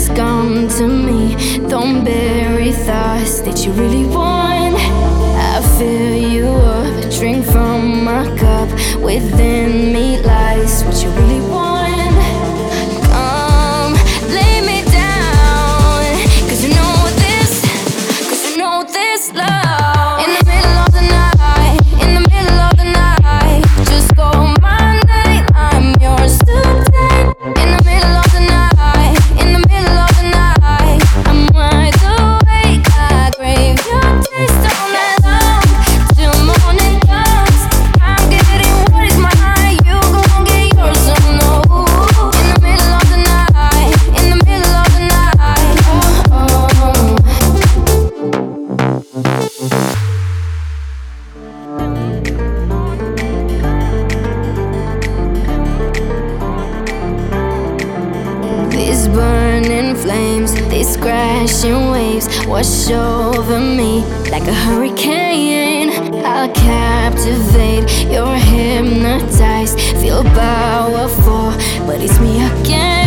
just come to me. Don't bury thoughts that you really want. I fill you up, drink from my cup. Within me lies what you really want. Come, lay me down, 'cause you know this, 'cause you know this love. In the middle of the night, in the middle of the night, just call my name, I'm yours to take. In the middle of the night, in the middle of the night, I'm wide awake, I crave your taste all night long, till morning comes. I'm getting what is mine, you gon' get yours, so no. In the middle of the night, in the middle of the night, oh, oh. These burning flames, these crashing waves wash over me like a hurricane. I'll captivate, you're hypnotized, feel powerful, but it's me again.